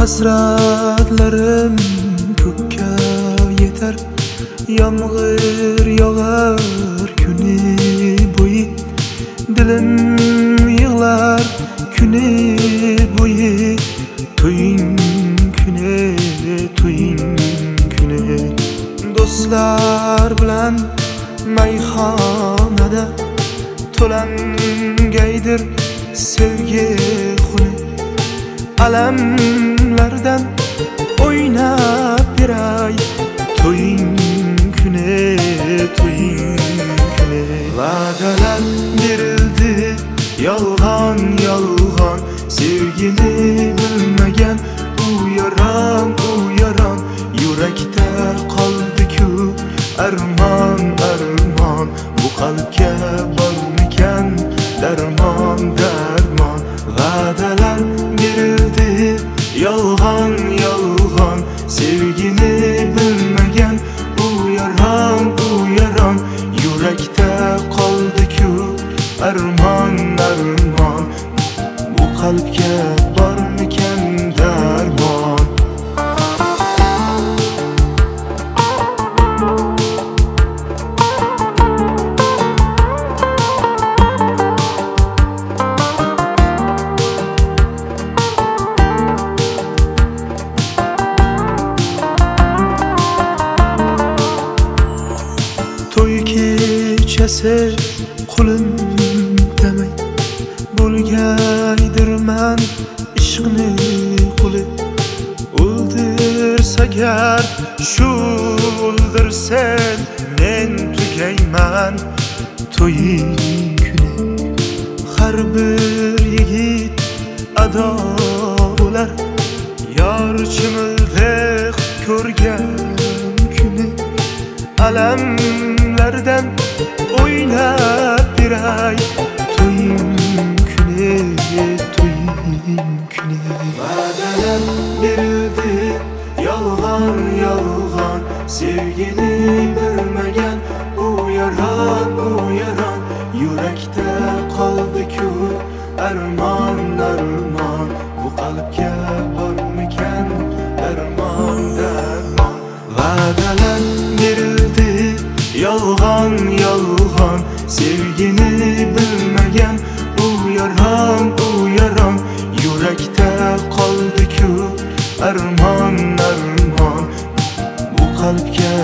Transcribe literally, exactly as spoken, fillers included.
Hasratlarim ko'kka yetar, yomg'ir yog'ar kuni bo'yi. Dilim yig'lar kuni bo'yi. To'ying kuni, to'ying kuni. Do'stlar bilan mayxonada to'langaydir sevgi xuni. Alamlardan o'ynab beray, to'ying kuni, to'ying kuni. Va'dalar berildi yolg'on yolg'on, sevgini bilmagan u yaron u yaron. Yurakda qoldi-ku armon armon, bu qalbga bormikan darmon darmon. Va'dalar berildi yolg'on yolg'on, sevgini bilmagan u yaron u yaron. Yurakda qoldi-ku armon armon, bu qalbga bormikan darmon. To'y kechasi qulim demay, bo'lgaydirman ishqni quli. O'ldirsagar shu o'ldirsen, men tugayman to'ying kuni. Har bir yigit ado bo'lar, yor chimildek ko'rgan kuni. Alamlardan o'ynab beray, to'ying kuni, to'ying kuni. Va'dalar berildi yolg'on yolg'on, sevgini bilmagan u yaron u yaron. Yurakda qoldi-ku armon armon, bu qalbga bormikan darmon darmon. Va'dalar berildi yolg'on yolg'on, sevgini bilmagan u yaron u yaron. Yurakda qoldi-ku armon armon, bu qalbga